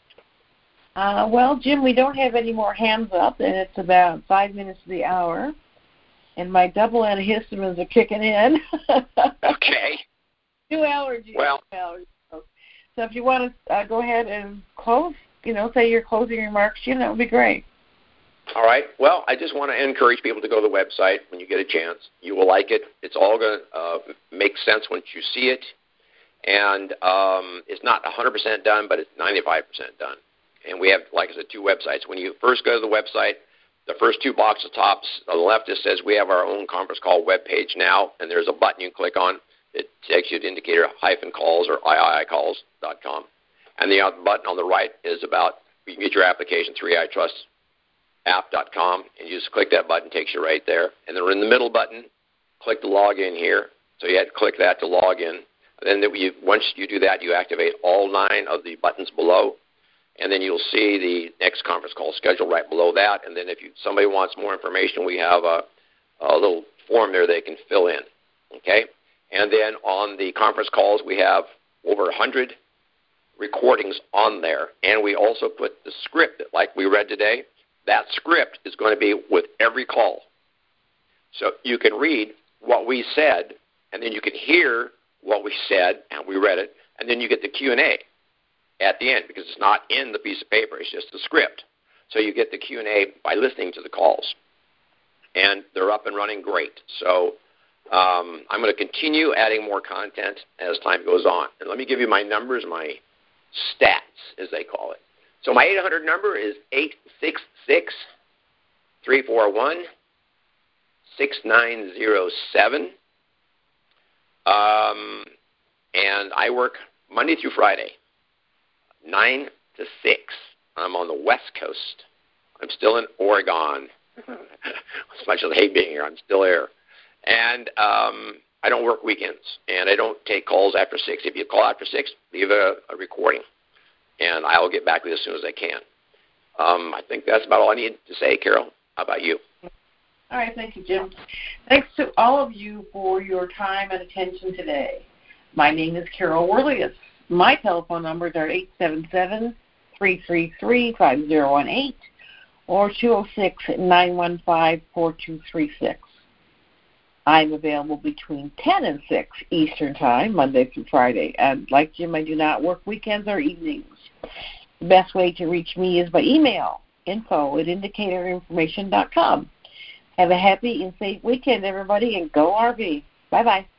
Uh, well, Jim, we don't have any more hands up, and it's about five minutes to the hour, and my double antihistamines are kicking in. Okay. Two allergies. Well. Two allergies. So if you want to uh, go ahead and close, you know, say your closing remarks, you know, it would be great. All right. Well, I just want to encourage people to go to the website when you get a chance. You will like it. It's all going to uh, make sense once you see it. And um, it's not one hundred percent done, but it's ninety-five percent done. And we have, like I said, two websites. When you first go to the website, the first two boxes tops on the left, it says we have our own conference call web page now, and there's a button you can click on. It takes you to indicator hyphen calls or I I I calls dot com. And the button on the right is about, you can get your application, three I trust app dot com, and you just click that button, takes you right there. And then in the middle button, click the login here. So you had to click that to log in. And then you, once you do that, you activate all nine of the buttons below. And then you'll see the next conference call schedule right below that. And then if you, somebody wants more information, we have a, a little form there they can fill in. Okay? And then on the conference calls, we have over one hundred recordings on there. And we also put the script, like we read today. That script is going to be with every call. So you can read what we said, and then you can hear what we said, and we read it, and then you get the Q and A at the end, because it's not in the piece of paper. It's just the script. So you get the Q and A by listening to the calls. And they're up and running great. So um, I'm going to continue adding more content as time goes on. And let me give you my numbers, my stats, as they call it. So my eight hundred number is eight six six, three four one, six nine zero seven. Um, and I work Monday through Friday, nine to six. I'm on the West Coast. I'm still in Oregon. As much as I hate being here, I'm still here. And um, I don't work weekends, and I don't take calls after six. If you call after six, leave a, a recording, and I'll get back with you as soon as I can. Um, I think that's about all I need to say. Carol, how about you? All right, thank you, Jim. Thanks to all of you for your time and attention today. My name is Carol Worlius. My telephone numbers are eight seven seven, three three three, five zero one eight or two oh six, nine one five, four two three six. I'm available between ten and six Eastern Time, Monday through Friday. And like Jim, I do not work weekends or evenings. The best way to reach me is by email, info at indicator information dot com. Have a happy and safe weekend, everybody, and go R V. Bye-bye.